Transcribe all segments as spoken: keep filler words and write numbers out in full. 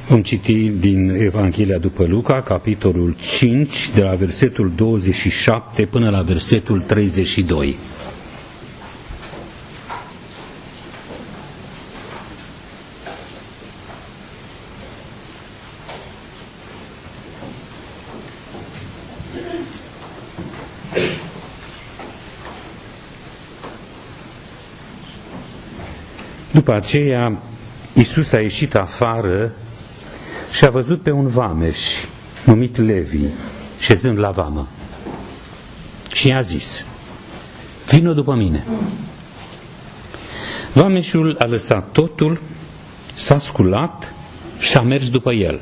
Vom citi din Evanghelia după Luca, capitolul cinci, de la versetul douăzeci și șapte până la versetul treizeci și doi. După aceea, Iisus a ieșit afară și a văzut pe un vameș numit Levi, șezând la vamă. Și i-a zis: vino după mine. Vameșul a lăsat totul, s-a sculat și a mers după el.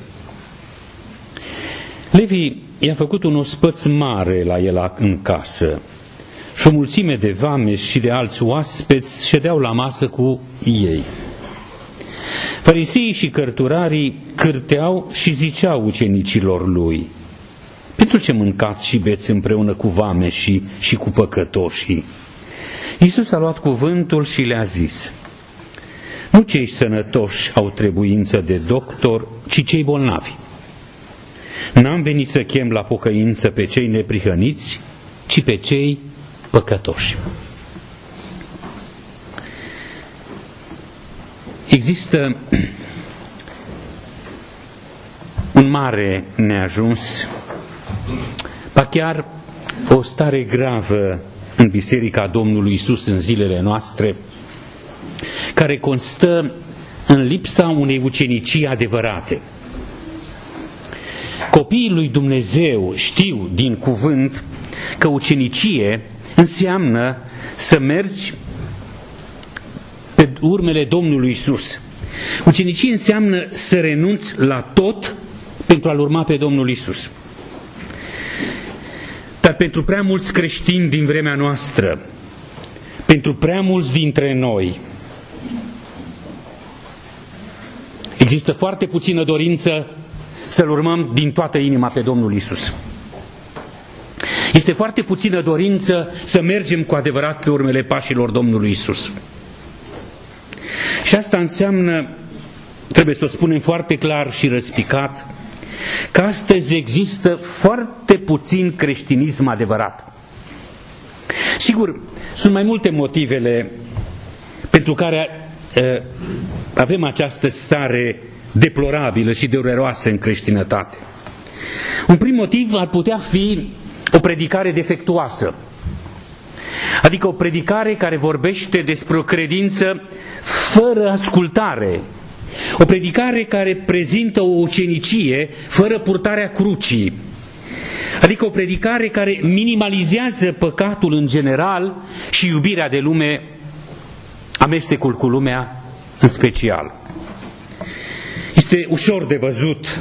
Levi i-a făcut un ospăț mare la el în casă și o mulțime de vameși și de alți oaspeți ședeau la masă cu ei. Fariseii și cărturarii cârteau și ziceau ucenicilor lui: pentru ce mâncați și beți împreună cu vameșii și cu păcătoșii? Iisus a luat cuvântul și le-a zis: nu cei sănătoși au trebuință de doctor, ci cei bolnavi. N-am venit să chem la pocăință pe cei neprihăniți, ci pe cei păcătoși. Există un mare neajuns, ba chiar o stare gravă în Biserica Domnului Iisus în zilele noastre, care constă în lipsa unei ucenicii adevărate. Copiii lui Dumnezeu știu din cuvânt că ucenicie înseamnă să mergi pe urmele Domnului Iisus. Ucenicie înseamnă să renunți la tot pentru a-L urma pe Domnul Iisus. Dar pentru prea mulți creștini din vremea noastră, pentru prea mulți dintre noi, există foarte puțină dorință să-L urmăm din toată inima pe Domnul Iisus. Este foarte puțină dorință să mergem cu adevărat pe urmele pașilor Domnului Iisus. Și asta înseamnă, trebuie să o spunem foarte clar și răspicat, că astăzi există foarte puțin creștinism adevărat. Sigur, sunt mai multe motivele pentru care uh, avem această stare deplorabilă și dureroasă în creștinătate. Un prim motiv ar putea fi o predicare defectuoasă, adică o predicare care vorbește despre o credință fără ascultare, o predicare care prezintă o ucenicie fără purtarea crucii, adică o predicare care minimalizează păcatul în general și iubirea de lume, amestecul cu lumea în special. Este ușor de văzut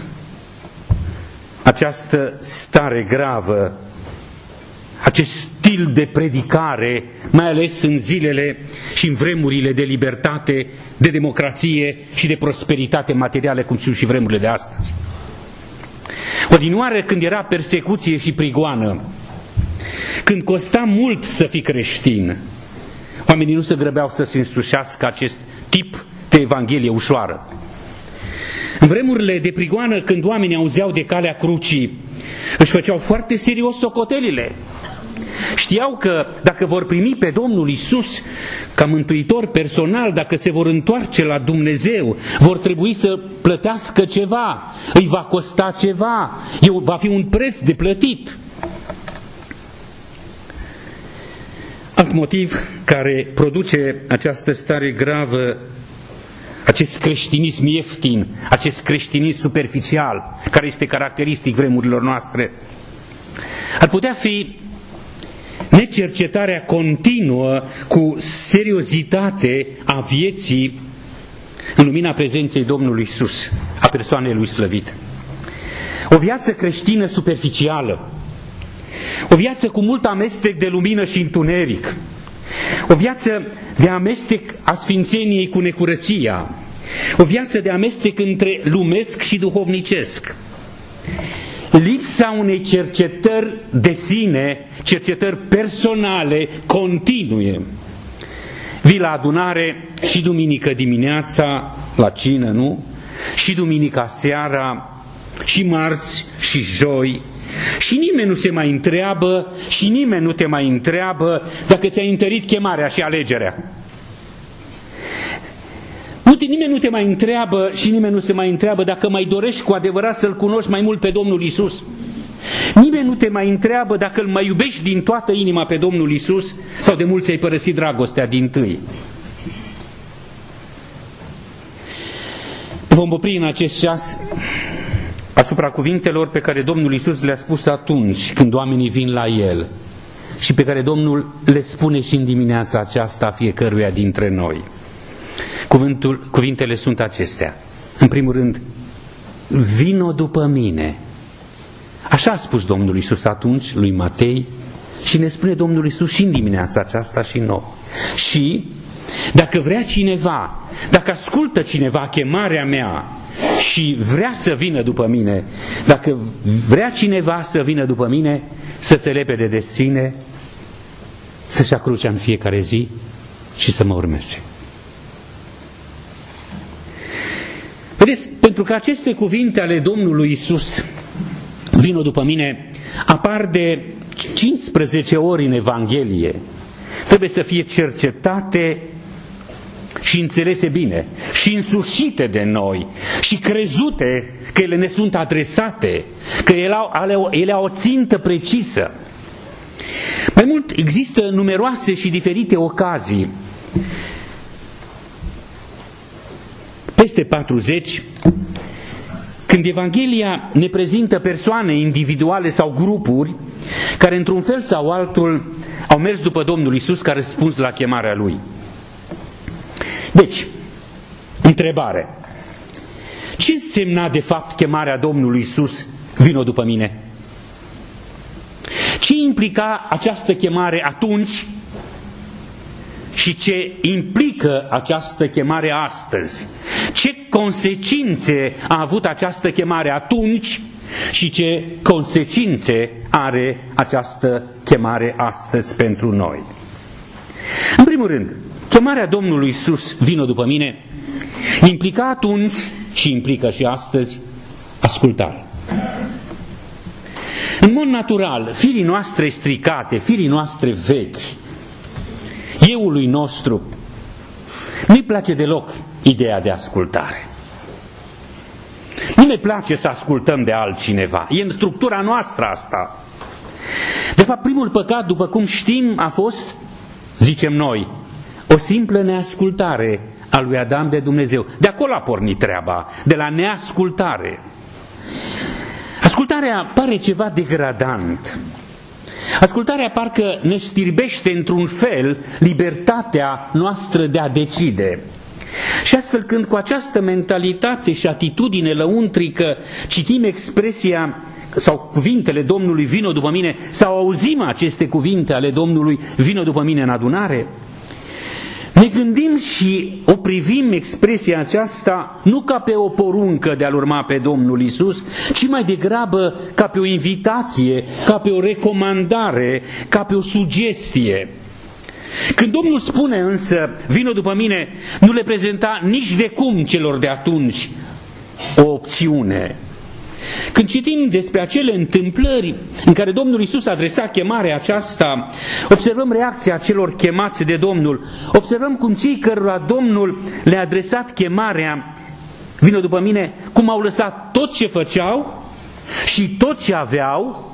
această stare gravă, acest stil de predicare, mai ales în zilele și în vremurile de libertate, de democrație și de prosperitate materială, cum sunt și vremurile de astăzi. Odinioară, când era persecuție și prigoană, când costa mult să fii creștin, oamenii nu se grăbeau să se însușească acest tip de evanghelie ușoară. În vremurile de prigoană, când oamenii auzeau de calea crucii, își făceau foarte serios socotelile. Știau că dacă vor primi pe Domnul Iisus ca mântuitor personal, dacă se vor întoarce la Dumnezeu, vor trebui să plătească ceva, îi va costa ceva, va fi un preț de plătit. Alt motiv care produce această stare gravă, acest creștinism ieftin, acest creștinism superficial, care este caracteristic vremurilor noastre, ar putea fi necercetarea continuă cu seriozitate a vieții în lumina prezenței Domnului Iisus, a persoanei Lui slăvite. O viață creștină superficială, o viață cu mult amestec de lumină și întuneric, o viață de amestec a sfințeniei cu necurăția, o viață de amestec între lumesc și duhovnicesc, lipsa unei cercetări de sine, cercetări personale, continue. Vii la adunare și duminică dimineața, la cină, nu? și duminica seara, și marți, și joi, și nimeni nu se mai întreabă, și nimeni nu te mai întreabă dacă ți-ai întărit chemarea și alegerea. Nimeni nu te mai întreabă și nimeni nu se mai întreabă dacă mai dorești cu adevărat să-L cunoști mai mult pe Domnul Iisus. Nimeni nu te mai întreabă dacă îl mai iubești din toată inima pe Domnul Iisus sau de mult ți-ai părăsit dragostea dintâi. Vom opri în acest ceas asupra cuvintelor pe care Domnul Iisus le-a spus atunci când oamenii vin la El și pe care Domnul le spune și în dimineața aceasta fiecăruia dintre noi. Cuvântul, cuvintele sunt acestea. În primul rând, vino după mine. Așa a spus Domnul Iisus atunci lui Matei și ne spune Domnul Iisus și în dimineața aceasta și nouă. Și dacă vrea cineva, dacă ascultă cineva chemarea mea și vrea să vină după mine, dacă vrea cineva să vină după mine, să se lepede de sine, să-și ia crucea în fiecare zi și să mă urmeze. Vedeți, pentru că aceste cuvinte ale Domnului Iisus, vino după mine, apar de cincisprezece ori în Evanghelie, trebuie să fie cercetate și înțelese bine și însușite de noi și crezute că ele ne sunt adresate, că ele au, ele au o țintă precisă. Mai mult, există numeroase și diferite ocazii, peste patruzeci, când Evanghelia ne prezintă persoane individuale sau grupuri care într-un fel sau altul au mers după Domnul Iisus ca răspuns la chemarea Lui. Deci, întrebare. Ce însemna de fapt chemarea Domnului Iisus, vino după mine? Ce implica această chemare atunci și ce implică această chemare astăzi? Ce consecințe a avut această chemare atunci și ce consecințe are această chemare astăzi pentru noi? În primul rând, chemarea Domnului Iisus, vino după mine, implica atunci și implică și astăzi ascultare. În mod natural, firii noastre stricate, firii noastre vechi, euului nostru, nu-i place deloc ideea de ascultare. Nu ne place să ascultăm de altcineva. E în structura noastră asta. De fapt, primul păcat, după cum știm, a fost, zicem noi, o simplă neascultare a lui Adam de Dumnezeu. De acolo a pornit treaba, de la neascultare. Ascultarea pare ceva degradant. Ascultarea parcă ne știrbește într-un fel libertatea noastră de a decide. Și astfel, când cu această mentalitate și atitudine lăuntrică citim expresia sau cuvintele Domnului, vino după mine, sau auzim aceste cuvinte ale Domnului, vino după mine în adunare, ne gândim și o privim expresia aceasta nu ca pe o poruncă de a-L urma pe Domnul Iisus, ci mai degrabă ca pe o invitație, ca pe o recomandare, ca pe o sugestie. Când Domnul spune însă, vino după mine, nu le prezenta nici de cum celor de atunci o opțiune. Când citim despre acele întâmplări în care Domnul Iisus adresa chemarea aceasta, observăm reacția celor chemați de Domnul, observăm cum cei cărora Domnul le-a adresat chemarea, vino după mine, cum au lăsat tot ce făceau și tot ce aveau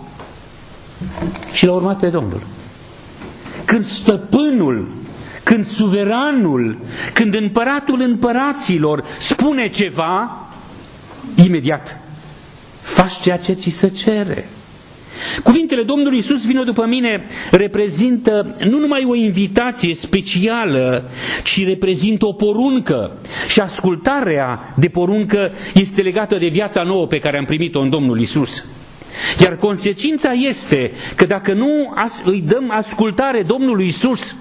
și l-au urmat pe Domnul. Când stăpânul, când suveranul, când împăratul împăraților spune ceva, imediat faci ceea ce ți se cere. Cuvintele Domnului Iisus, vino după mine, reprezintă nu numai o invitație specială, ci reprezintă o poruncă. Și ascultarea de poruncă este legată de viața nouă pe care am primit-o în Domnul Iisus. Iar consecința este că dacă nu îi dăm ascultare Domnului Iisus,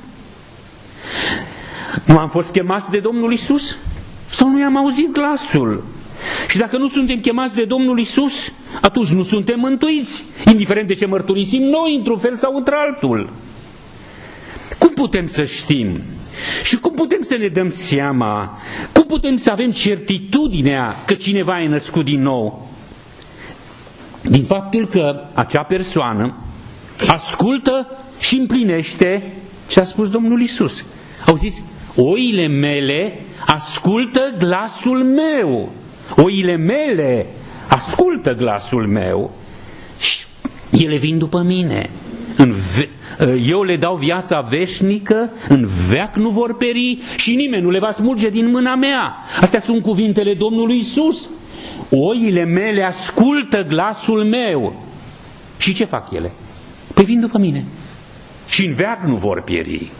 nu am fost chemați de Domnul Iisus? Sau nu i-am auzit glasul? Și dacă nu suntem chemați de Domnul Iisus, atunci nu suntem mântuiți, indiferent de ce mărturisim noi, într-un fel sau într-altul. Cum putem să știm? Și cum putem să ne dăm seama? Cum putem să avem certitudinea că cineva e născut din nou? Din faptul că acea persoană ascultă și împlinește ce a spus Domnul Iisus. Auziți? Oile mele ascultă glasul meu. Oile mele ascultă glasul meu și ele vin după mine. Eu le dau viața veșnică, în veac nu vor peri și nimeni nu le va smulge din mâna mea. Astea sunt cuvintele Domnului Iisus. Oile mele ascultă glasul meu. Și ce fac ele? Păi vin după mine. Și în veac nu vor pieri.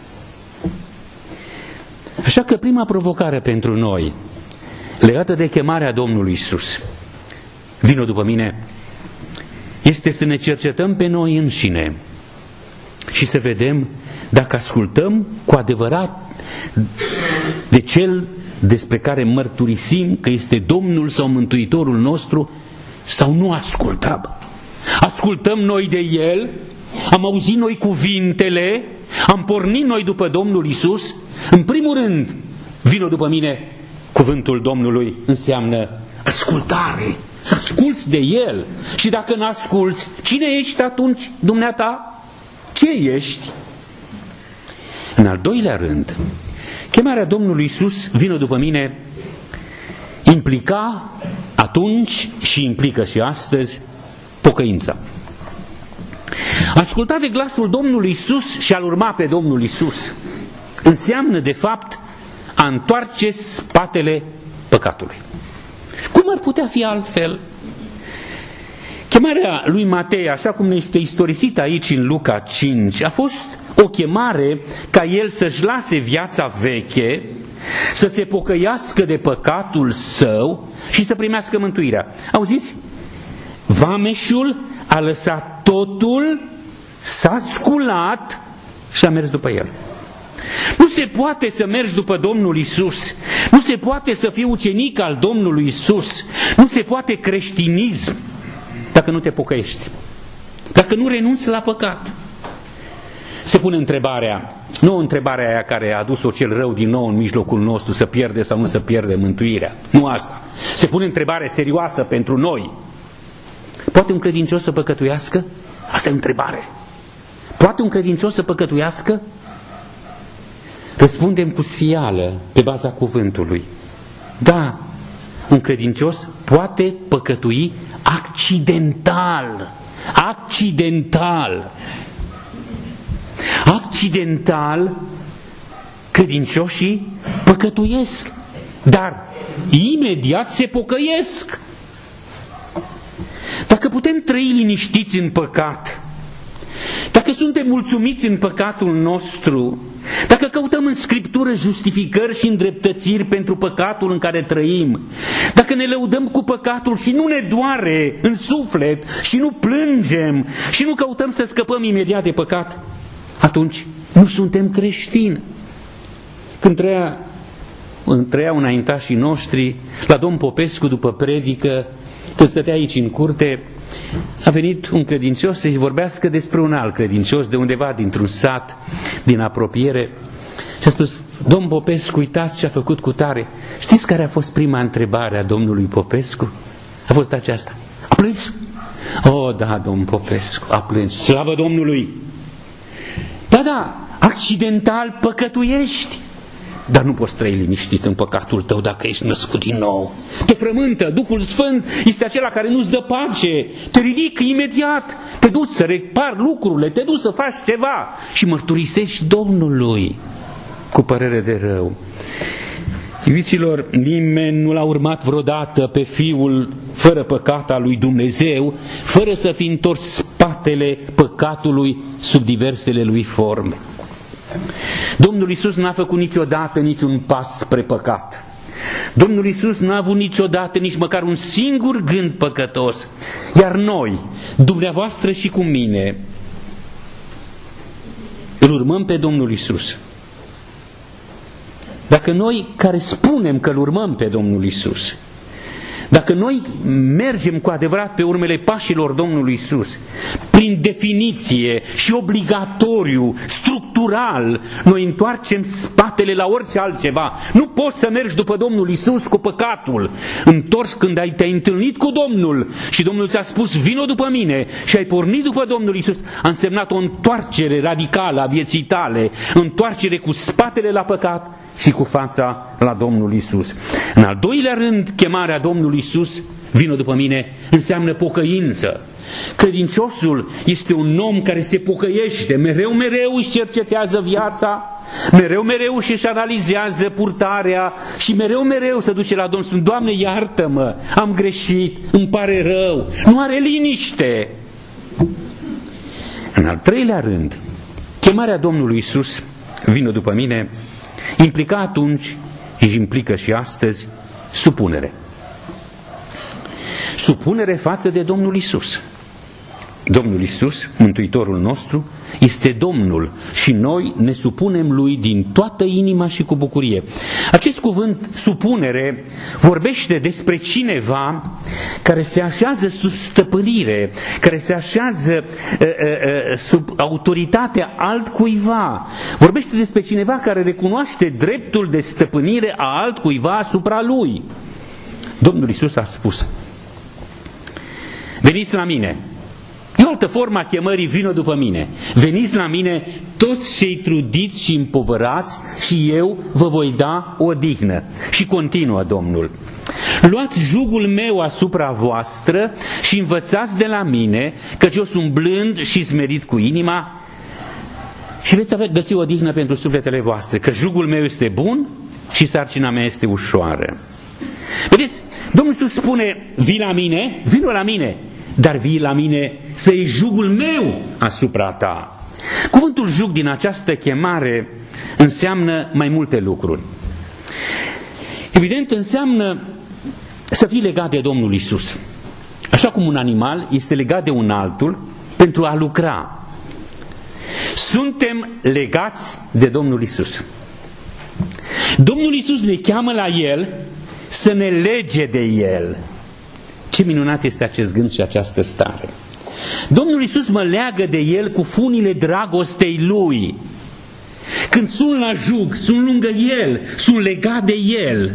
Așa că prima provocare pentru noi, legată de chemarea Domnului Iisus, vino după mine, este să ne cercetăm pe noi înșine și să vedem dacă ascultăm cu adevărat de Cel despre care mărturisim că este Domnul sau Mântuitorul nostru, sau nu ascultăm. Ascultăm noi de El, am auzit noi cuvintele, am pornit noi după Domnul Iisus. În primul rând, vino după mine, cuvântul Domnului înseamnă ascultare, să asculți de El. Și dacă nu asculți, cine ești atunci, dumneata? Ce ești? În al doilea rând, chemarea Domnului Iisus, vino după mine, implica atunci și implică și astăzi pocăința. Asculta de glasul Domnului Iisus și a-L urma pe Domnul Iisus înseamnă, de fapt, a întoarce spatele păcatului. Cum ar putea fi altfel? Chemarea lui Matei, așa cum este istorisită aici în Luca cinci, a fost o chemare ca el să-și lase viața veche, să se pocăiască de păcatul său și să primească mântuirea. Auziți? Vameșul a lăsat totul, s-a sculat și a mers după el. Nu se poate să mergi după Domnul Iisus, nu se poate să fii ucenic al Domnului Iisus, nu se poate creștinism dacă nu te pocăiești, dacă nu renunți la păcat. Se pune întrebarea, nu întrebarea aia care a adus-o cel rău din nou în mijlocul nostru, să pierde sau nu să pierde mântuirea. Nu asta. Se pune întrebare serioasă pentru noi. Poate un credincios să păcătuiască? Asta e o întrebare. Poate un credincios să păcătuiască? Răspundem cu sfială, pe baza cuvântului. Da, un credincios poate păcătui accidental. Accidental. Accidental, credincioșii păcătuiesc, dar imediat se pocăiesc. Dacă putem trăi liniștiți în păcat, dacă suntem mulțumiți în păcatul nostru, dacă căutăm în Scriptură justificări și îndreptățiri pentru păcatul în care trăim, dacă ne lăudăm cu păcatul și nu ne doare în suflet și nu plângem și nu căutăm să scăpăm imediat de păcat, atunci nu suntem creștini. Când trăia, trăiau înaintașii noștri, la domn Popescu după predică, când stătea aici în curte, a venit un credincios să-i vorbească despre un alt credincios de undeva dintr-un sat, din apropiere, și a spus: domn Popescu, uitați ce a făcut cu tare. Știți care a fost prima întrebare a domnului Popescu? A fost aceasta: a plâns? Oh, da, domn Popescu, a plâns. Slavă Domnului! Da, da, accidental păcătuiești, dar nu poți trăi liniștit în păcatul tău dacă ești născut din nou. Te frământă, Duhul Sfânt este acela care nu-ți dă pace, te ridică imediat, te duci să repari lucrurile, te duci să faci ceva și mărturisești Domnului cu părere de rău. Iubiților, nimeni nu l-a urmat vreodată pe Fiul fără păcat al lui Dumnezeu, fără să fi întors spatele păcatului sub diversele lui forme. Domnul Iisus n-a făcut niciodată niciun pas spre păcat. Domnul Iisus n-a avut niciodată nici măcar un singur gând păcătos. Iar noi, dumneavoastră și cu mine, îl urmăm pe Domnul Iisus. Dacă noi care spunem că îl urmăm pe Domnul Iisus, Dacă noi mergem cu adevărat pe urmele pașilor Domnului Iisus, prin definiție și obligatoriu, structural, noi întoarcem spatele la orice altceva. Nu poți să mergi după Domnul Iisus cu păcatul. Întors când ai, te-ai întâlnit cu Domnul și Domnul ți-a spus, vino după mine, și ai pornit după Domnul Iisus, a însemnat o întoarcere radicală a vieții tale, întoarcere cu spatele la păcat și cu fața la Domnul Iisus. În al doilea rând, chemarea Domnului Iisus, vino după mine, înseamnă pocăință. Credinciosul este un om care se pocăiește, mereu, mereu își cercetează viața, mereu, mereu își analizează purtarea și mereu, mereu se duce la Domnul, spune, Doamne, iartă-mă, am greșit, îmi pare rău, nu are liniște. În al treilea rând, chemarea Domnului Iisus, vină după mine, implica atunci și implică și astăzi supunere. Supunere față de Domnul Iisus. Domnul Iisus, Mântuitorul nostru, este Domnul și noi ne supunem Lui din toată inima și cu bucurie. Acest cuvânt, supunere, vorbește despre cineva care se așează sub stăpânire, care se așează uh, uh, sub autoritatea altcuiva. Vorbește despre cineva care recunoaște dreptul de stăpânire a altcuiva asupra lui. Domnul Iisus a spus, veniți la mine. E o altă formă a chemării, vină după mine. Veniți la mine toți cei trudiți și împovărați și eu vă voi da odihnă. Și continuă Domnul. Luați jugul meu asupra voastră și învățați de la mine, căci eu sunt blând și smerit cu inima și veți avea găsi odihnă pentru sufletele voastre, că jugul meu este bun și sarcina mea este ușoară. Vedeți, Domnul Iisus spune, vii la mine, vină la mine, dar vii la mine să iei jugul meu asupra ta. Cuvântul jug din această chemare înseamnă mai multe lucruri. Evident, înseamnă să fii legat de Domnul Iisus. Așa cum un animal este legat de un altul pentru a lucra. Suntem legați de Domnul Iisus. Domnul Iisus ne cheamă la El să ne lege de El. Ce minunat este acest gând și această stare. Domnul Iisus mă leagă de El cu funile dragostei Lui. Când sunt la jug, sunt lângă El, sunt legat de El.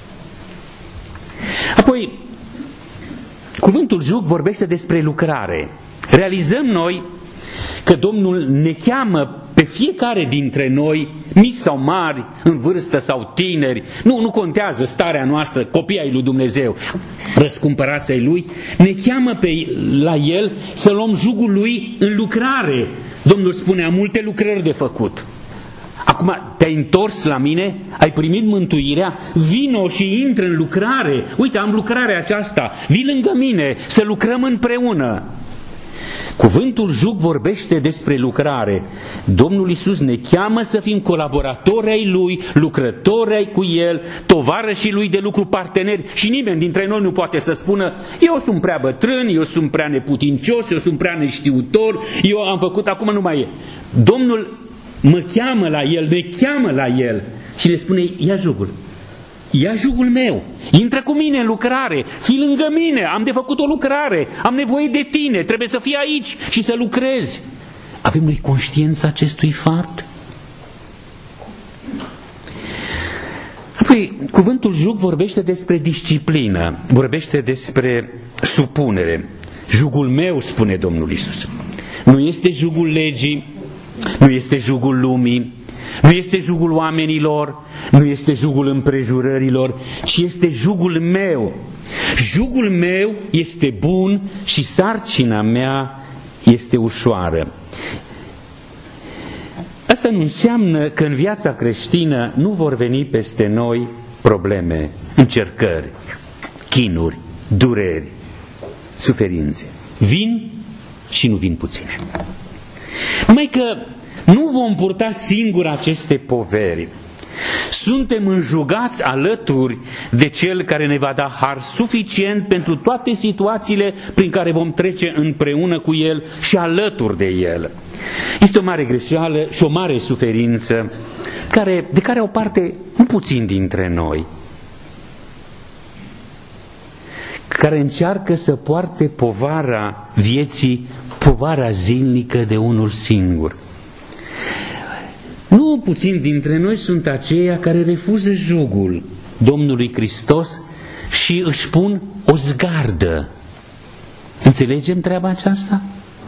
Apoi, cuvântul jug vorbește despre lucrare. Realizăm noi că Domnul ne cheamă pe fiecare dintre noi, mici sau mari, în vârstă sau tineri, nu, nu contează starea noastră, copii ai lui Dumnezeu, răscumpărați ai Lui, ne cheamă pe, la El să luăm jugul Lui în lucrare. Domnul spune, am multe lucrări de făcut. Acum te-ai întors la mine, ai primit mântuirea, vino și intră în lucrare. Uite, am lucrarea aceasta, vii lângă mine să lucrăm împreună. Cuvântul jug vorbește despre lucrare. Domnul Iisus ne cheamă să fim colaboratori ai Lui, lucrători ai cu El, tovarășii Lui de lucru, parteneri. Și nimeni dintre noi nu poate să spună, eu sunt prea bătrân, eu sunt prea neputincios, eu sunt prea neștiutor, eu am făcut, acum nu mai e. Domnul mă cheamă la El, ne cheamă la El și ne spune, ia jugul. Ia jugul meu, intră cu mine în lucrare, fii lângă mine, am de făcut o lucrare, am nevoie de tine, trebuie să fii aici și să lucrezi. Avem noi conștiința acestui fapt? Apoi, cuvântul jug vorbește despre disciplină, vorbește despre supunere. Jugul meu, spune Domnul Iisus, nu este jugul legii, nu este jugul lumii, nu este jugul oamenilor, nu este jugul împrejurărilor, ci este jugul meu. Jugul meu este bun și sarcina mea este ușoară. Asta nu înseamnă că în viața creștină nu vor veni peste noi probleme, încercări, chinuri, dureri, suferințe. Vin și nu vin puține. Numai că nu vom purta singuri aceste poveri. Suntem înjugați alături de Cel care ne va da har suficient pentru toate situațiile prin care vom trece împreună cu El și alături de El. Este o mare greșeală și o mare suferință care, de care o parte nu puțin dintre noi. care încearcă să poarte povara vieții, povara zilnică de unul singur. Nu puțin dintre noi sunt aceia care refuză jugul Domnului Hristos și își pun o zgardă. Înțelegem treaba aceasta?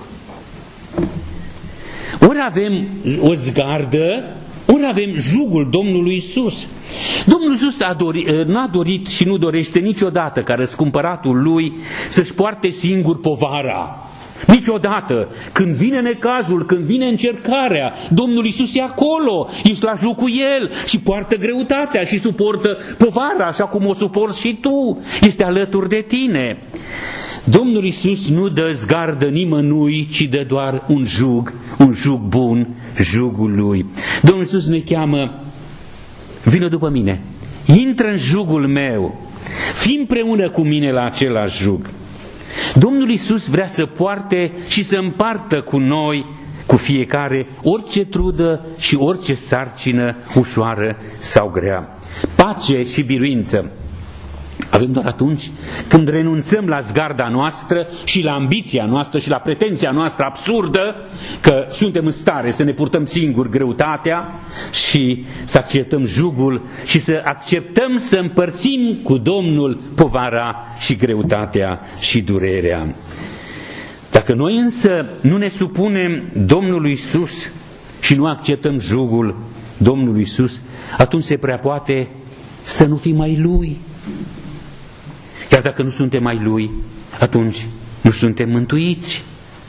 Ori avem o zgardă, ori avem jugul Domnului Iisus. Domnul Iisus a dorit, n-a dorit și nu dorește niciodată ca răscumpăratul Lui să-și poarte singur povara. Niciodată. Când vine necazul, când vine încercarea, Domnul Iisus e acolo, ești la jug cu El și poartă greutatea și suportă povara, așa cum o suporți și tu. Este alături de tine. Domnul Iisus nu dă zgardă nimănui, ci dă doar un jug, un jug bun, jugul Lui. Domnul Iisus ne cheamă: vină după mine, intră în jugul meu, fii împreună cu mine la același jug. Domnul Iisus vrea să poarte și să împartă cu noi, cu fiecare, orice trudă și orice sarcină ușoară sau grea. Pace și biruință avem doar atunci când renunțăm la zgarda noastră și la ambiția noastră și la pretenția noastră absurdă că suntem în stare să ne purtăm singuri greutatea și să acceptăm jugul și să acceptăm să împărțim cu Domnul povara și greutatea și durerea. Dacă noi însă nu ne supunem Domnului Iisus și nu acceptăm jugul Domnului Iisus, atunci se prea poate să nu fim mai Lui. Iar dacă nu suntem ai Lui, atunci nu suntem mântuiți.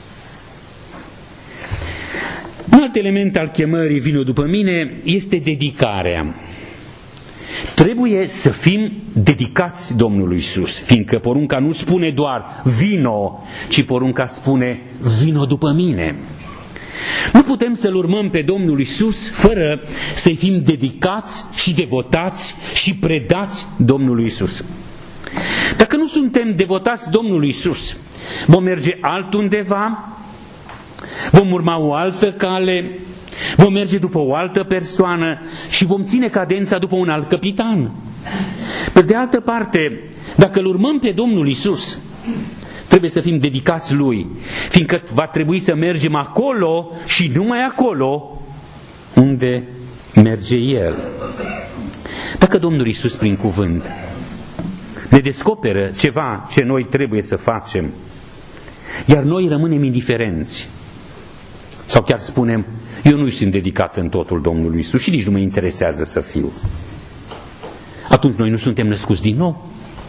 Un alt element al chemării vină după mine este dedicarea. Trebuie să fim dedicați Domnului Iisus, fiindcă porunca nu spune doar vino, ci porunca spune vino după mine. Nu putem să-L urmăm pe Domnul Iisus fără să-i fim dedicați și devotați și predați Domnului Iisus. Dacă nu suntem devotați Domnului Iisus, vom merge altundeva, vom urma o altă cale, vom merge după o altă persoană și vom ține cadența după un alt capitan. Pe de altă parte, dacă îl urmăm pe Domnul Iisus, trebuie să fim dedicați Lui, fiindcă va trebui să mergem acolo și numai acolo unde merge El. Dacă Domnul Iisus prin cuvânt ne descoperă ceva ce noi trebuie să facem, iar noi rămânem indiferenți, sau chiar spunem, eu nu sunt dedicat în totul Domnului Iisus și nici nu mă interesează să fiu, atunci noi nu suntem născuți din nou.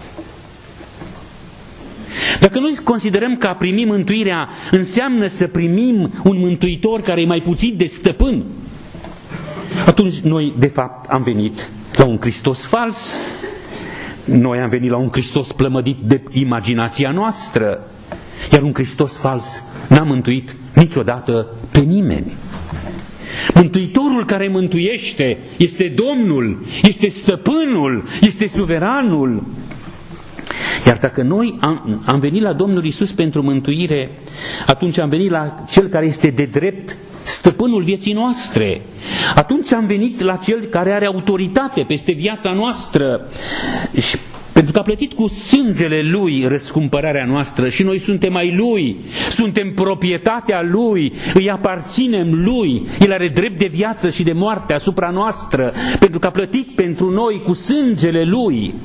Dacă noi considerăm că a primi mântuirea înseamnă să primim un mântuitor care e mai puțin de stăpân, atunci noi de fapt am venit la un Hristos fals. Noi am venit la un Hristos plămădit de imaginația noastră, iar un Hristos fals n-a mântuit niciodată pe nimeni. Mântuitorul care mântuiește este Domnul, este Stăpânul, este Suveranul. Iar dacă noi am, am venit la Domnul Iisus pentru mântuire, atunci am venit la Cel care este de drept Stăpânul vieții noastre. Atunci am venit la Cel care are autoritate peste viața noastră, și pentru că a plătit cu sângele Lui răscumpărarea noastră și noi suntem ai Lui, suntem proprietatea Lui, îi aparținem Lui, El are drept de viață și de moarte asupra noastră, pentru că a plătit pentru noi cu sângele Lui.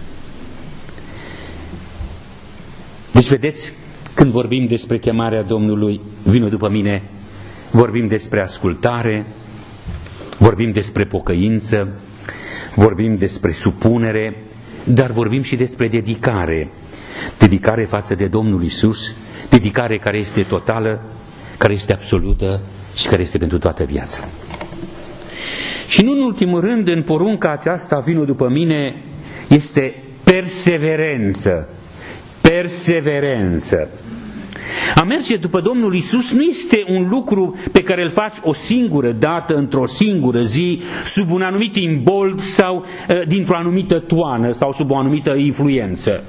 Deci vedeți, când vorbim despre chemarea Domnului, vină după mine, vorbim despre ascultare, vorbim despre pocăință, vorbim despre supunere, dar vorbim și despre dedicare. Dedicare față de Domnul Iisus, dedicare care este totală, care este absolută și care este pentru toată viața. Și nu în ultimul rând, în porunca aceasta, vină după mine, este perseverență. Perseverență. A merge după Domnul Iisus nu este un lucru pe care îl faci o singură dată, într-o singură zi, sub un anumit imbold sau uh, dintr-o anumită toană sau sub o anumită influență.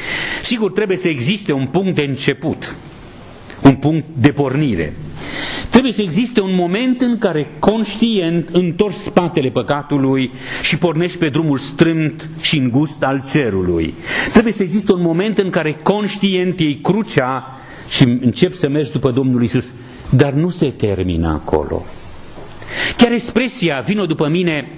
Sigur, trebuie să existe un punct de început, un punct de pornire. Trebuie să existe un moment în care conștient întorci spatele păcatului și pornești pe drumul strâmt și îngust al cerului. Trebuie să existe un moment în care conștient iei crucea și începi să mergi după Domnul Iisus. Dar nu se termină acolo. Chiar expresia "vino după mine"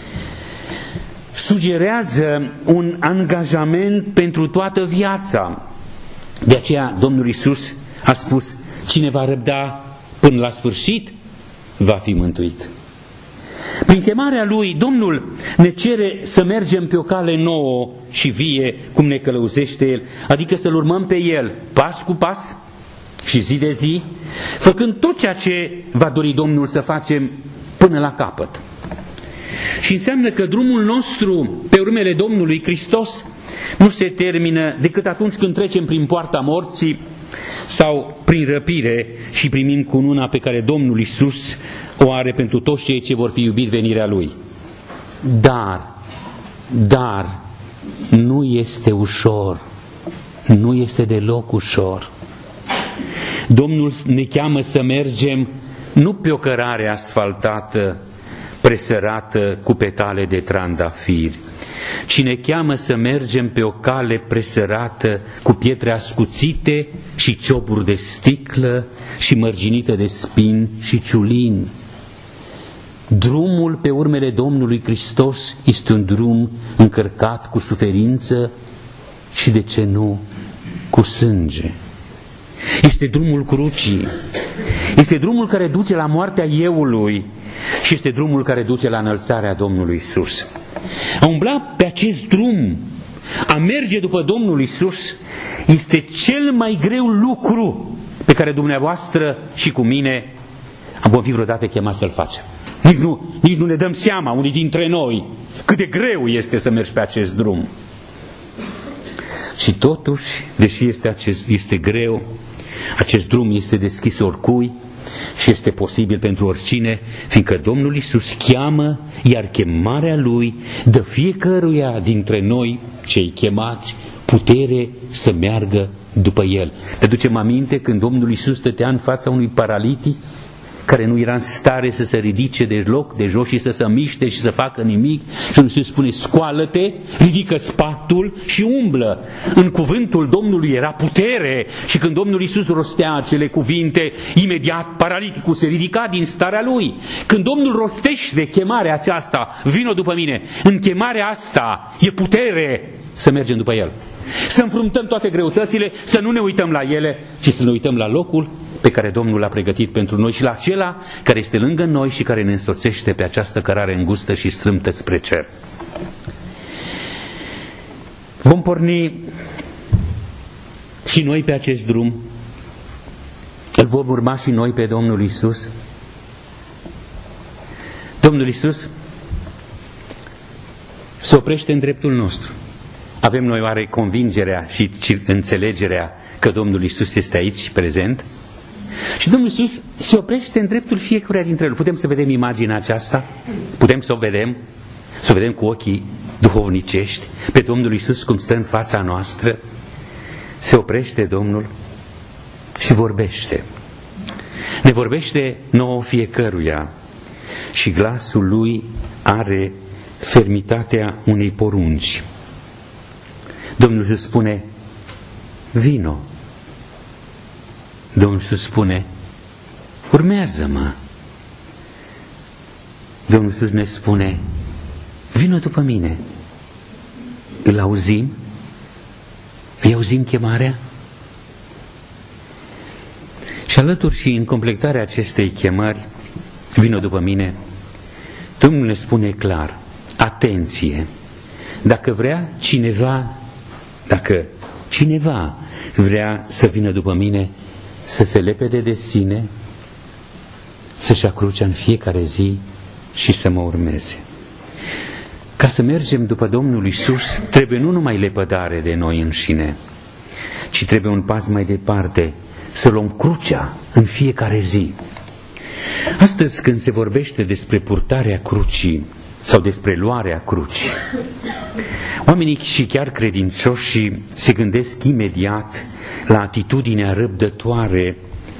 sugerează un angajament pentru toată viața. De aceea Domnul Iisus a spus: cine va răbda până la sfârșit va fi mântuit. Prin chemarea Lui, Domnul ne cere să mergem pe o cale nouă și vie, cum ne călăuzește El, adică să-L urmăm pe El pas cu pas și zi de zi, făcând tot ceea ce va dori Domnul să facem până la capăt. Și înseamnă că drumul nostru pe urmele Domnului Hristos nu se termină decât atunci când trecem prin poarta morții sau prin răpire și primim cununa pe care Domnul Iisus o are pentru toți cei ce vor fi iubit venirea Lui. Dar, dar, nu este ușor, nu este deloc ușor. Domnul ne cheamă să mergem nu pe o cărare asfaltată, presărată cu petale de trandafiri, ci ne cheamă să mergem pe o cale presărată cu pietre ascuțite și cioburi de sticlă și mărginită de spini și ciulini. Drumul pe urmele Domnului Hristos este un drum încărcat cu suferință și, de ce nu, cu sânge. Este drumul crucii. Este drumul care duce la moartea euului și este drumul care duce la înălțarea Domnului Iisus. A umbla pe acest drum, a merge după Domnul Iisus, este cel mai greu lucru pe care dumneavoastră și cu mine vom fi vreodată chemați să-l facem. Nici nu, nici nu ne dăm seama, unii dintre noi, cât de greu este să mergi pe acest drum. Și totuși, deși este, acest, este greu, acest drum este deschis oricui și este posibil pentru oricine, fiindcă Domnul Iisus cheamă, iar chemarea Lui dă fiecăruia dintre noi, cei chemați, putere să meargă după El. Ne ducem aminte când Domnul Iisus stătea în fața unui paralitic care nu era în stare să se ridice de loc, de jos și să se miște și să facă nimic. Și Domnul Iisus spune: scoală-te, ridică spatul și umblă. În cuvântul Domnului era putere și când Domnul Iisus rostea acele cuvinte, imediat paraliticul se ridica din starea lui. Când Domnul rostește chemarea aceasta, vino după mine, în chemarea asta e putere să mergem după El. Să înfruntăm toate greutățile, să nu ne uităm la ele, ci să ne uităm la locul pe care Domnul l-a pregătit pentru noi și la acela care este lângă noi și care ne însoțește pe această cărare îngustă și strâmtă spre cer. Vom porni și noi pe acest drum. Îl vom urma și noi pe Domnul Iisus. Domnul Iisus se oprește în dreptul nostru. Avem noi oare convingerea și înțelegerea că Domnul Iisus este aici, prezent? Și Domnul Iisus se oprește în dreptul fiecăruia dintre noi. Putem să vedem imaginea aceasta? Putem să o vedem? Să o vedem cu ochii duhovnicești? Pe Domnul Iisus cum stă în fața noastră? Se oprește Domnul și vorbește. Ne vorbește nouă fiecăruia și glasul Lui are fermitatea unei porunci. Domnul Iisus spune: vino. Domnul Iisus spune: urmează-mă. Domnul Iisus ne spune: vino după mine. Îl auzim? Îi auzim chemarea? Și alături și în completarea acestei chemări, vino după mine, Domnul ne spune clar: atenție! Dacă vrea cineva, dacă cineva vrea să vină după mine, să se lepede de sine, să-și ia crucea în fiecare zi și să mă urmeze. Ca să mergem după Domnul Iisus, trebuie nu numai lepădare de noi înșine, ci trebuie un pas mai departe, să luăm crucea în fiecare zi. Astăzi, când se vorbește despre purtarea crucii sau despre luarea crucii, oamenii și chiar credincioși se gândesc imediat la atitudinea răbdătoare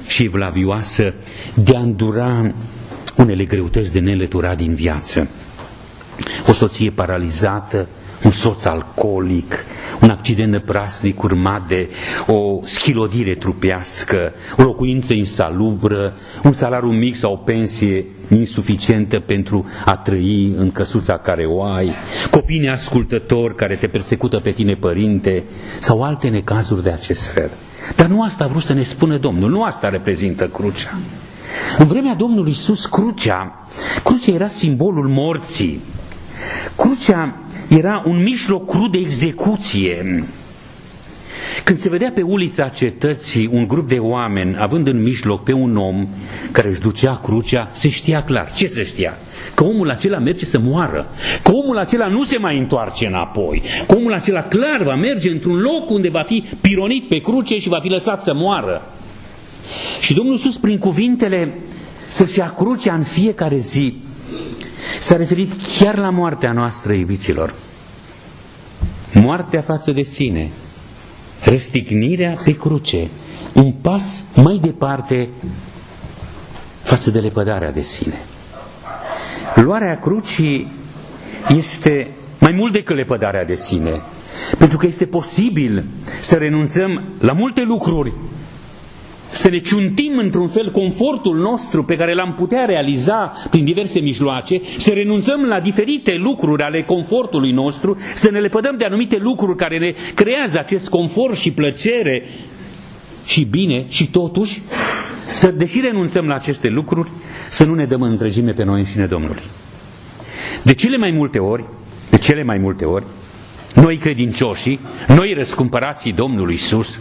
și evlavioasă de a îndura unele greutăți de nelăturat din viață. O soție paralizată, un soț alcoolic, un accident năprasnic urmat de o schilodire trupească, o locuință insalubră, un salariu mic sau o pensie insuficientă pentru a trăi în căsuța care o ai, copii neascultători care te persecută pe tine, părinte, sau alte necazuri de acest fel. Dar nu asta a vrut să ne spună Domnul, nu asta reprezintă crucea. În vremea Domnului Iisus, crucea, crucea era simbolul morții. Crucea era un mijloc crud de execuție. Când se vedea pe ulița cetății un grup de oameni având în mijloc pe un om care își ducea crucea, se știa clar. Ce se știa? Că omul acela merge să moară, că omul acela nu se mai întoarce înapoi, că omul acela clar va merge într-un loc unde va fi pironit pe cruce și va fi lăsat să moară. Și Domnul Iisus, prin cuvintele să-și ia crucea în fiecare zi, s-a referit chiar la moartea noastră, iubiților. Moartea față de sine, răstignirea pe cruce, un pas mai departe față de lepădarea de sine. Luarea crucii este mai mult decât lepădarea de sine, pentru că este posibil să renunțăm la multe lucruri, să ne ciuntim într-un fel confortul nostru pe care l-am putea realiza prin diverse mijloace, să renunțăm la diferite lucruri ale confortului nostru, să ne lepădăm de anumite lucruri care ne creează acest confort și plăcere și bine, și totuși, să, deși renunțăm la aceste lucruri, să nu ne dăm în întregime pe noi înșine Domnului. De cele mai multe ori, de cele mai multe ori, noi credincioșii, noi răscumpărații Domnului Iisus,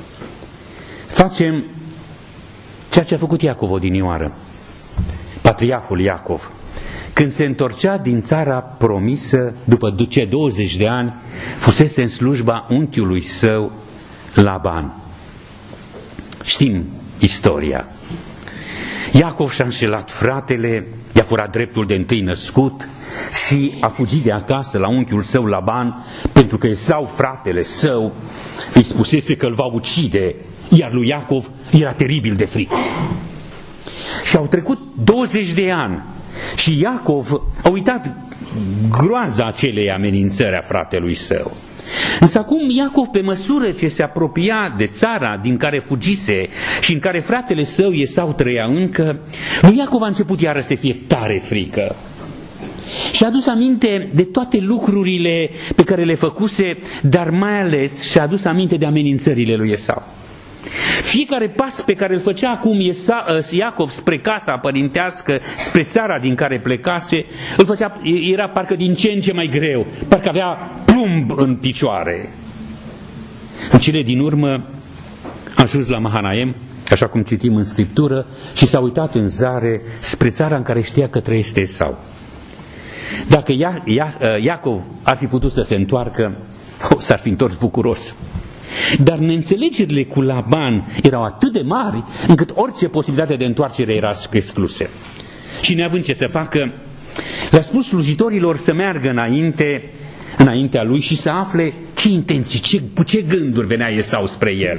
facem ceea ce a făcut Iacov odinioară, patriarhul Iacov, când se întorcea din țara promisă, după ce douăzeci de ani fusese în slujba unchiului său Laban. Știm istoria. Iacov și-a înșelat fratele, i-a furat dreptul de întâi născut și a fugit de acasă la unchiul său Laban, pentru că Esau, fratele său, îi spusese că îl va ucide, iar lui Iacov era teribil de frică. Și au trecut douăzeci de ani și Iacov a uitat groaza acelei amenințări a fratelui său. Însă acum Iacov, pe măsură ce se apropia de țara din care fugise și în care fratele său Esau trăia încă, lui Iacov a început iară să fie tare frică. Și-a adus aminte de toate lucrurile pe care le făcuse, dar mai ales și-a adus aminte de amenințările lui Esau. Fiecare pas pe care îl făcea acum Iacov spre casa părintească, spre țara din care plecase, îl făcea, era parcă din ce în ce mai greu, parcă avea plumb în picioare. În cele din urmă a ajuns la Mahanaim, așa cum citim în Scriptură, și s-a uitat în zare spre țara în care știa că trăiește Esau. Dacă Ia, Ia, Iacov ar fi putut să se întoarcă, oh, s-ar fi întors bucuros. Dar neînțelegerile cu Laban erau atât de mari, încât orice posibilitate de întoarcere era exclusă. Și neavând ce să facă, le-a spus slujitorilor să meargă înainte, înaintea lui și să afle ce intenții, ce, cu ce gânduri venea Esau spre el.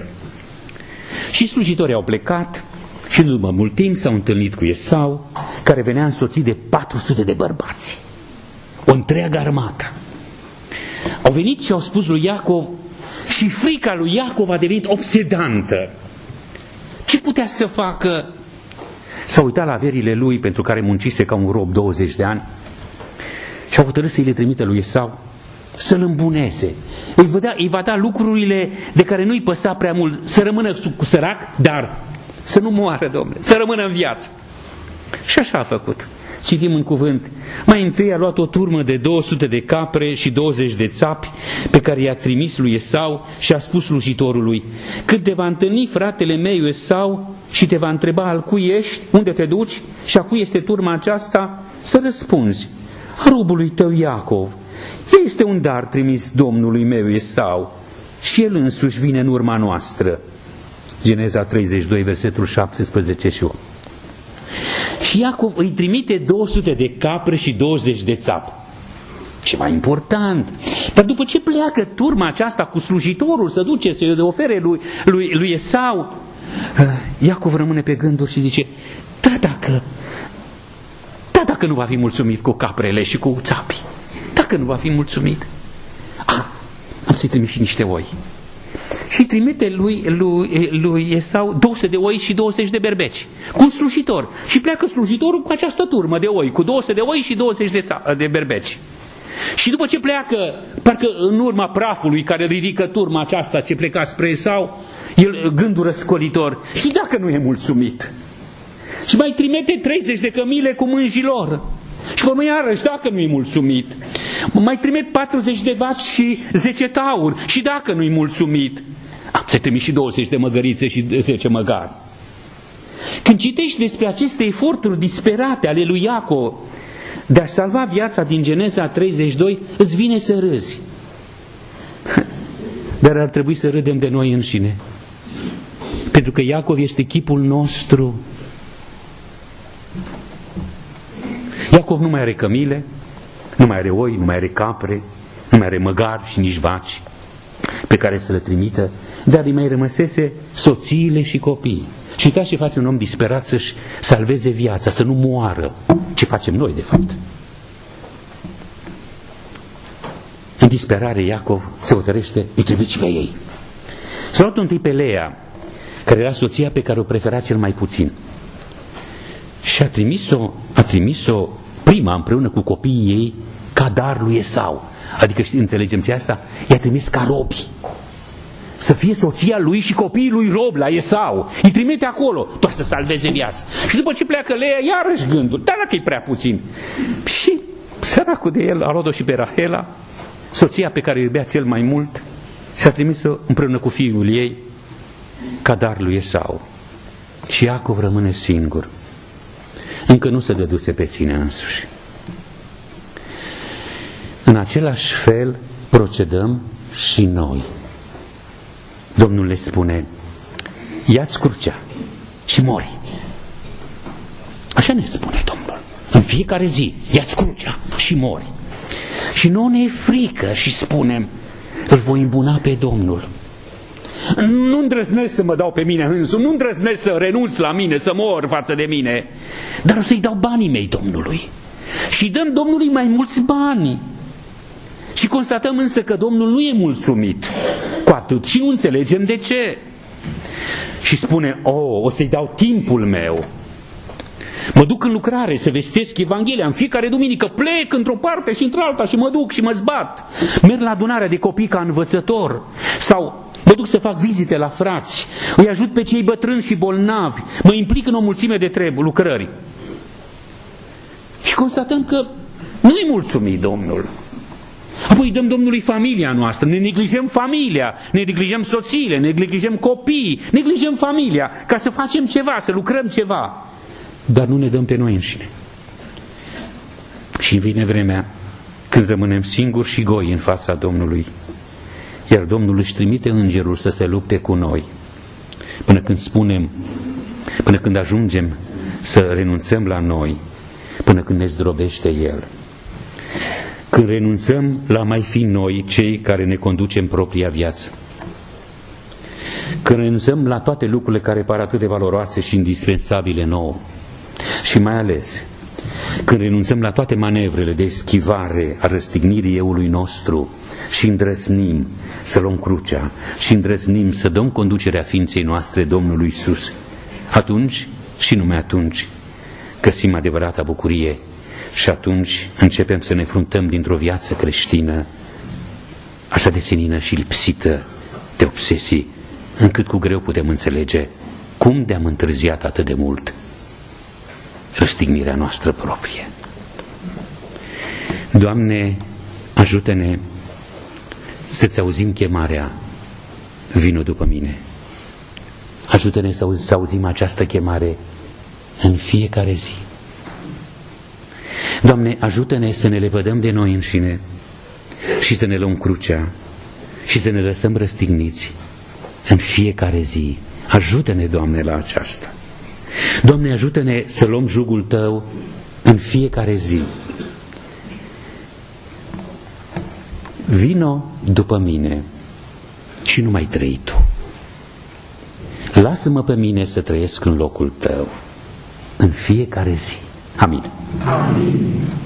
Și slujitorii au plecat și după mult timp s-au întâlnit cu Esau, care venea însoțit de patru sute de bărbați, o întreagă armată. Au venit și au spus lui Iacov, și frica lui Iacov a devenit obsedantă. Ce putea să facă? S-a uitat la averile lui, pentru care muncise ca un rob douăzeci de ani, și a hotărât să-i le trimite lui Esau să-l îmbuneze. Îi va, da, îi va da lucrurile de care nu-i păsa prea mult, să rămână cu sărac, dar să nu moară, domnule, să rămână în viață. Și așa a făcut. Citim în cuvânt. Mai întâi a luat o turmă de două sute de capre și douăzeci de țapi pe care i-a trimis lui Esau și a spus slujitorului: când te va întâlni fratele meu Esau și te va întreba al cui ești, unde te duci și a cui este turma aceasta, să răspunzi: a robului tău Iacov. Este un dar trimis domnului meu Esau și el însuși vine în urma noastră. Geneza treizeci și doi, versetul șaptesprezece și opt. Și Iacov îi trimite două sute de capre și douăzeci de țapi. Ceva important. Dar după ce pleacă turma aceasta cu slujitorul să duce să-i ofere lui, lui, lui Esau, Iacov rămâne pe gânduri și zice, da, dacă, da, dacă nu va fi mulțumit cu caprele și cu țapii, dacă nu va fi mulțumit, a, am să-i trimit și niște oi. Și trimite lui, lui, lui Esau două sute de oi și douăzeci de berbeci, cu un slujitor. Și pleacă slujitorul cu această turmă de oi, cu două sute de oi și douăzeci de, de berbeci. Și după ce pleacă, parcă în urma prafului care ridică turma aceasta ce pleca spre Esau, el gândul răscolitor, și dacă nu e mulțumit? Și mai trimite treizeci de cămile cu mânjilor. Și urmă iarăși, dacă nu-i mulțumit, mai trimit patruzeci de vaci și zece tauri. Și dacă nu-i mulțumit, am să trimit și douăzeci de măgărițe și zece măgari. Când citești despre aceste eforturi disperate ale lui Iacov de a salva viața din Geneza treizeci și doi, îți vine să râzi. Dar ar trebui să râdem de noi înșine. Pentru că Iacov este chipul nostru. Iacov nu mai are cămile, nu mai are oi, nu mai are capre, nu mai are măgari și nici vaci pe care să le trimită, dar îi mai rămăsese soțiile și copiii. Și uitați ce face un om disperat să-și salveze viața, să nu moară. Ce facem noi, de fapt? În disperare, Iacov se hotărăște, îi trebuie și pe ei. S-a luat întâi pe Leea, care era soția pe care o prefera cel mai puțin. Și a trimis-o, a trimis-o prima împreună cu copiii ei ca dar lui Esau. Adică, știi, înțelegem ce asta? I-a trimis ca robi. Să fie soția lui și copiii lui rob la Esau. Îi trimite acolo, doar să salveze viața. Și după ce pleacă Leea, iarăși gândul, dar dacă e prea puțin. Și săracul de el a luat-o și pe Rahela, soția pe care o iubea cel mai mult, și a trimis-o împreună cu fiul ei ca dar lui Esau. Și Iacov rămâne singur. Încă nu se dăduse pe sine însuși. În același fel procedăm și noi. Domnul le spune, ia-ți crucea și mori. Așa ne spune Domnul. În fiecare zi, ia-ți crucea și mori. Și nouă ne e frică și spunem, îl voi îmbuna pe Domnul. Nu îndrăznesc să mă dau pe mine însumi, nu îndrăznesc să renunț la mine, să mor față de mine, dar o să-i dau banii mei Domnului. Și dăm Domnului mai mulți bani. Și constatăm însă că Domnul nu e mulțumit cu atât și nu înțelegem de ce. Și spune, oh, o să-i dau timpul meu. Mă duc în lucrare să vestesc Evanghelia, în fiecare duminică plec într-o parte și într-alta și mă duc și mă zbat. Merg la adunarea de copii ca învățător sau mă duc să fac vizite la frați, îi ajut pe cei bătrâni și bolnavi, mă implic în o mulțime de treburi, lucrări. Și constatăm că nu-i mulțumit Domnul. Apoi dăm Domnului familia noastră, ne neglijăm familia, ne neglijăm soțiile, ne neglijăm copiii, neglijăm familia ca să facem ceva, să lucrăm ceva. Dar nu ne dăm pe noi înșine. Și vine vremea când rămânem singuri și goi în fața Domnului, iar Domnul își trimite îngerul să se lupte cu noi, până când spunem, până când ajungem să renunțăm la noi, până când ne zdrobește El. Când renunțăm la mai fi noi cei care ne conducem propria viață. Când renunțăm la toate lucrurile care par atât de valoroase și indispensabile nouă. Și mai ales când renunțăm la toate manevrele de eschivare a răstignirii eului nostru și îndrăznim să luăm crucea și îndrăznim să dăm conducerea ființei noastre Domnului Iisus, atunci și numai atunci găsim adevărata bucurie și atunci începem să ne fruntăm dintr-o viață creștină așa de senină și lipsită de obsesii, încât cu greu putem înțelege cum de-am întârziat atât de mult răstignirea noastră proprie. Doamne, ajută-ne să-ți auzim chemarea, vino după mine. Ajută-ne să auzim această chemare în fiecare zi. Doamne, ajută-ne să ne lepădăm de noi înșine și să ne luăm crucea și să ne lăsăm răstigniți în fiecare zi. Ajută-ne, Doamne, la aceasta. Doamne, ajută-ne să luăm jugul Tău în fiecare zi. Vino după mine și nu mai trăi Tu. lasă-mă pe mine să trăiesc în locul tău, în fiecare zi. Amin. Amin.